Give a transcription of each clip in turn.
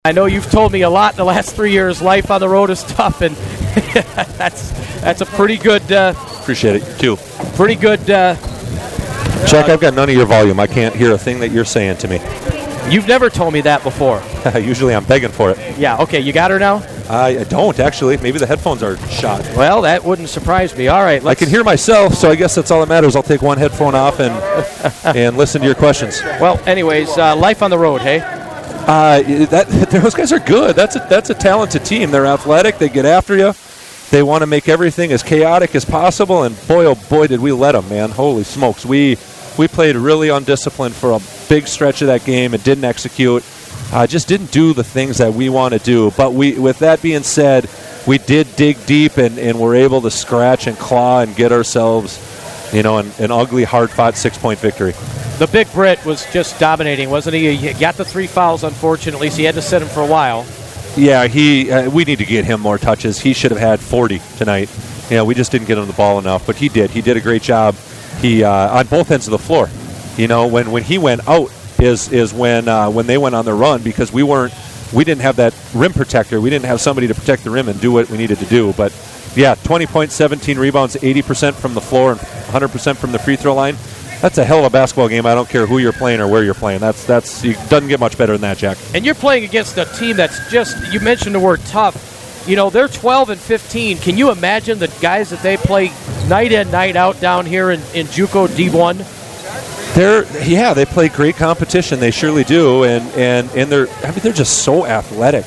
I know you've told me a lot in the last 3 years. Life on the road is tough, and that's a pretty good. Appreciate it. You too. Pretty good. Jack, I've got none of your volume. I can't hear a thing that you're saying to me. You've never told me that before. Usually I'm begging for it. Yeah. Okay. You got her now. I don't actually. Maybe the headphones are shot. Well, that wouldn't surprise me. All right. I can hear myself, so I guess that's all that matters. I'll take one headphone off and listen to your questions. Well, anyways, life on the road. Hey. Those guys are good. That's a talented team. They're athletic. They get after you. They want to make everything as chaotic as possible. And boy, oh boy, did we let them, man! Holy smokes, we played really undisciplined for a big stretch of that game and didn't execute. Just didn't do the things that we want to do. But with that being said, we did dig deep and were able to scratch and claw and get ourselves, an ugly, hard-fought 6-point victory. The big Brit was just dominating, wasn't he? He got the 3 fouls, unfortunately, so he had to sit him for a while. Yeah, we need to get him more touches. He should have had 40 tonight. We just didn't get him the ball enough, but he did. He did a great job. He on both ends of the floor. When he went out is when they went on the run, because we didn't have that rim protector. We didn't have somebody to protect the rim and do what we needed to do. But yeah, 20 points, 17 rebounds, 80% from the floor and 100% from the free throw line. That's a hell of a basketball game. I don't care who you're playing or where you're playing. It doesn't get much better than that, Jack. And you're playing against a team that's just, you mentioned the word tough. They're 12 and 15. Can you imagine the guys that they play night in, night out down here in JUCO D1? They play great competition. They surely do, and they're just so athletic.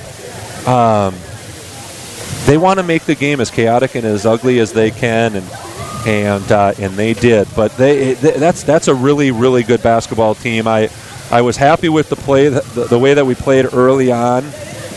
They want to make the game as chaotic and as ugly as they can, and they did. But that's a really, really good basketball team. I was happy with the play, the way that we played early on.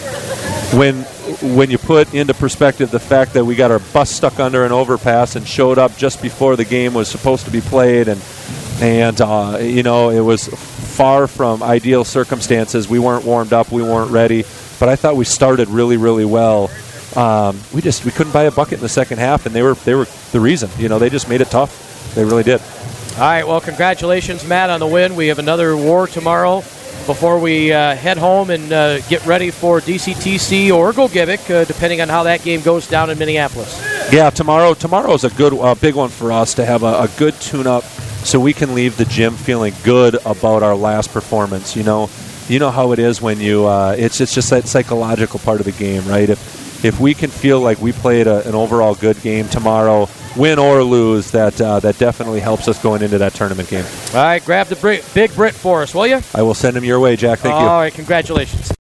When you put into perspective the fact that we got our bus stuck under an overpass and showed up just before the game was supposed to be played, and it was far from ideal circumstances. We weren't warmed up, we weren't ready, but I thought we started really, really well. We couldn't buy a bucket in the second half, and they were the reason. They just made it tough. They really did. All right, well, congratulations, Matt, on the win. We have another war tomorrow before we head home and get ready for DCTC or Gogebic, depending on how that game goes down in Minneapolis. Yeah, tomorrow is a good, big one for us to have a good tune-up so we can leave the gym feeling good about our last performance. You know how it is when you it's just that psychological part of the game, right? If we can feel like we played an overall good game tomorrow, win or lose, that definitely helps us going into that tournament game. All right, grab the big Brit for us, will you? I will send him your way, Jack. Thank you. All right, congratulations.